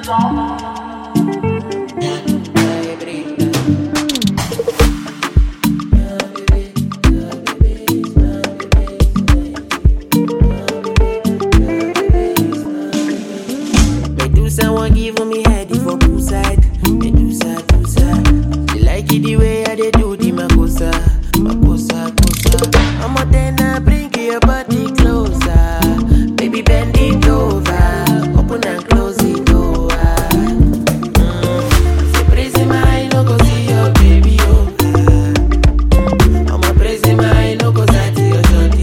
Medusa want give me head for poolside. Medusa, Medusa. She like it the way I dey do the makosa, makosa, kosa. I'm a tenor, bring your body closer. Baby, bend it over, open and close it door. Say praise my eye, no go see your baby, oh. I'm a praise my eye, no go sati your shorty,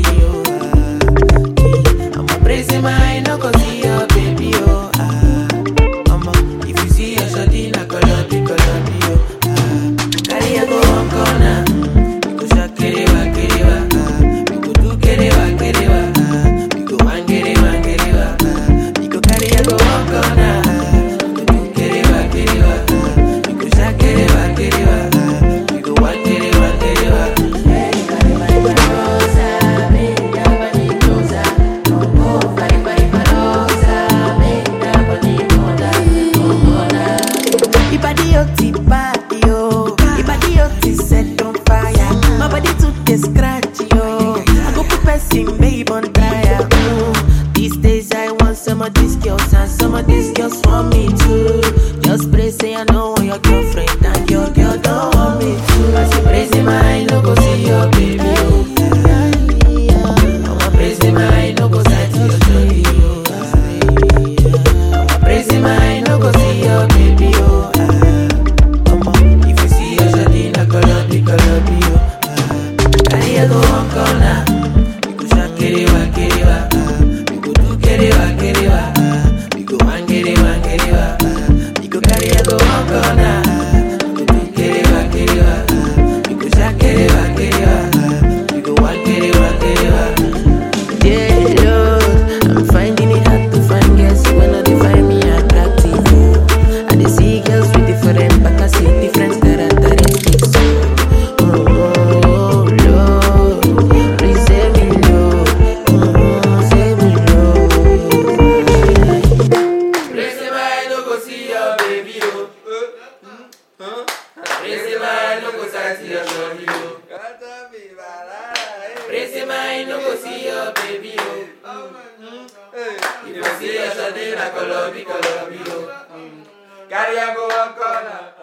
oh. I'm a praise my eye, no go see your baby, oh. If you see your shorty, na Colombia, Colombia, carry her go one corner. We go shakerewa, kerewa. We go do kerewa, kerewa. We go wangerewa, kerewa. We go carry her go one corner. We go do kerewa, kerewa. We go shakerewa, kerewa. We go wangerewa, kerewa. Hey, bari parosa, make your body closer. Oh, bari parosa, make your body closer. Ibadi oti body yo, Ibadi oti set on fire. My body to the scratch yo. I go put person babe on trial. These days I want some of these girls and some of these girls want me too. Just pray say I know your girlfriend and your girl don't want me too. I say praise my eye, no go see your baby oh. I'ma praise my eye, no go sight your story oh. I'ma praise my eye, no go see your baby oh. If you see your shawty na Colombia, Colombia, carry her go one corner. We go shakerewa, kerewa. We go do kerewa, kerewa. We go wangerewa, kerewa. We go carry her go one corner. We go do kerewa, kerewa. We go shakerewa, kerewa. We go wangerewa, kerewa. Yeah, Lord, I'm finding it hard to find girls when they find me attractive. I dey see girls with different back, I see different characteristics. Oh, Lord, please save me, Lord. Save me, Lord. Praise him, I no go see your baby, oh. Praise him, I no go see your shorty, oh. Praise him, I no go see your baby, oh. If you see your shorty, na Colombia, Colombia, oh. Carry her go one corner.